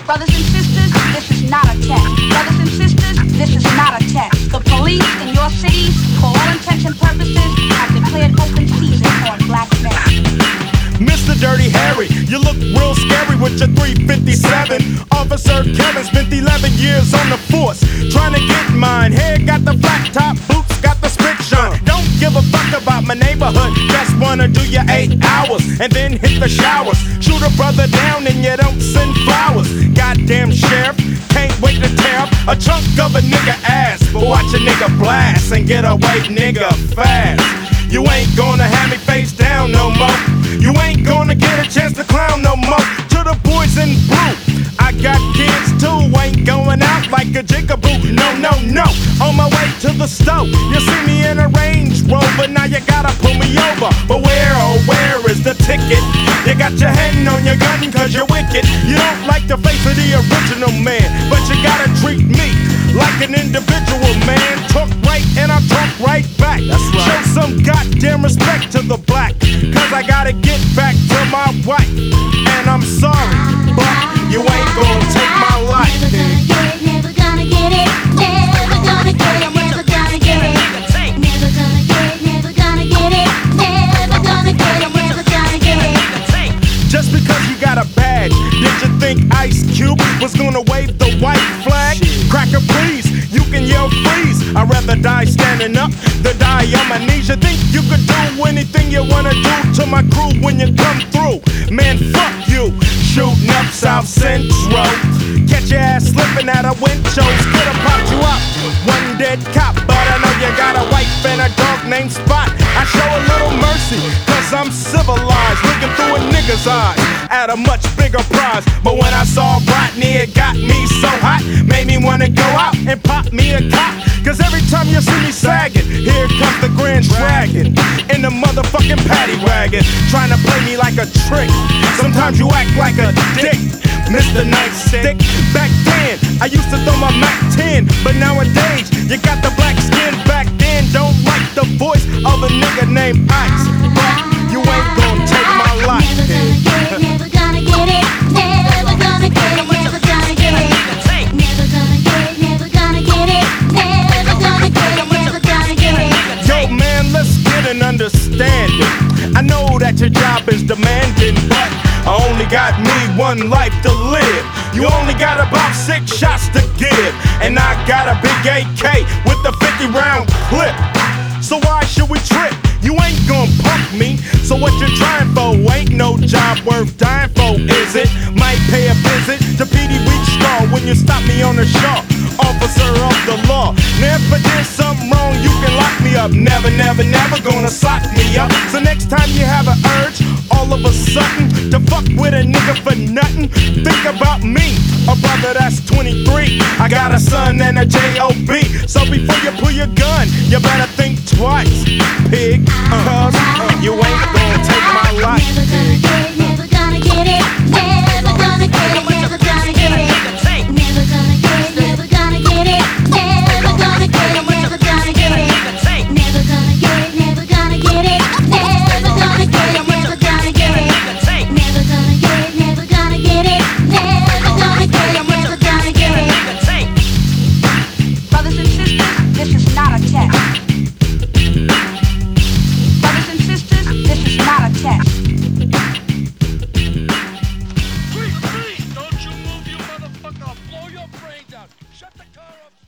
Brothers and sisters, this is not a test. Brothers and sisters, this is not a test. The police in your cities, for all intents and purposes, have declared open season on black men. Mr. Dirty Harry, you look real scary with your 357. Officer Kevin spent 11 years on the force, trying to get mine. Hair got the flat top, boots got the spit shine. Don't give a fuck about my neighborhood, just wanna do your 8 hours and then hit the showers. Shoot a brother down and you don't send flowers. Goddamn sheriff, can't wait to tear up a chunk of a nigga ass. But watch a nigga blast and get away, nigga, fast. You ain't gonna have me face down no more. You ain't gonna get a chance to clown no more. To the boys in blue, I got kids too. Ain't going out like a jigaboo. No, no, no. On my way to the stove, you see me in a Range Rover. Now you gotta pull me over. But where, oh, where is the ticket? You got your hand on your gun cause you're wicked. You don't like the face of the original man, but you gotta treat me like an individual, man. Talk right and I talk right back. That's right. Show some goddamn respect to the black, cause I gotta get back to my wife. And I'm sorry, but you ain't gonna take my life. Never gonna get it, never gonna get it, never gonna get it, never gonna get it, never gonna get it, never gonna get it, never gonna get it. Just because you got a badge, did you think Ice Cube was gonna wave the white flag? Cracker, please, you can yell freeze. I'd rather die standing up than die on my knees. You think you could do anything you wanna do to my crew when you come through? Man, fuck you. Shooting up South Central, catch your ass slipping at a wind show. Could've popped you up, one dead cop, but I know you got a wife and a dog named Spot. I show a little mercy, cause I'm civilized, looking through a nigga's eyes at a much bigger prize. But when I saw Rodney, it got me so hot, made me wanna go out and pop me a cop. Cause every time you see me sagging, here comes the Grand Dragon in the motherfucking paddy wagon, trying to play me like a trick. Sometimes you act like a dick, Mr. Nightstick. Back then, I used to throw my Mac 10, but nowadays, you got the black skin. Back then, don't like the voice of a nigga named Ice, but you ain't gonna take my life. Never gonna get it, never gonna get it, never gonna get it, never gonna get it, never gonna get it, never gonna get it, never gonna get it. Yo, man, let's get an understanding. I know that your job is demanding, but I only got me one life to live. You only got about 6 shots to give, and I got a big AK with a 50-round clip. So why should we trip? You ain't gon' punk me, so what you trying for? Ain't no job worth dying for, is it? Might pay a visit to PD Weekstraw when you stop me on the shore. Officer of the law, never did something wrong, you can lock me up. Never, never, never gonna sock me up. So next time you have an urge, all of a sudden, to fuck with a nigga for nothing, think about me, a brother that's 23. I got a son and a J.O.B. So before you pull your gun, you better think twice, pig, cause you ain't gonna take my life. Never gonna get it, never gonna get it, never gonna get it, never gonna get it, never gonna get it, never gonna get it, never gonna get it, never gonna get it, never gonna get it, never gonna get it, never gonna get it, never gonna get it, never gonna get it, never gonna get it, never gonna get it. Brothers and sisters, this is not a test. Brothers and sisters, this is not a test. Please, don't you move, you motherfucker! I'll blow your brains out! Shut the car up!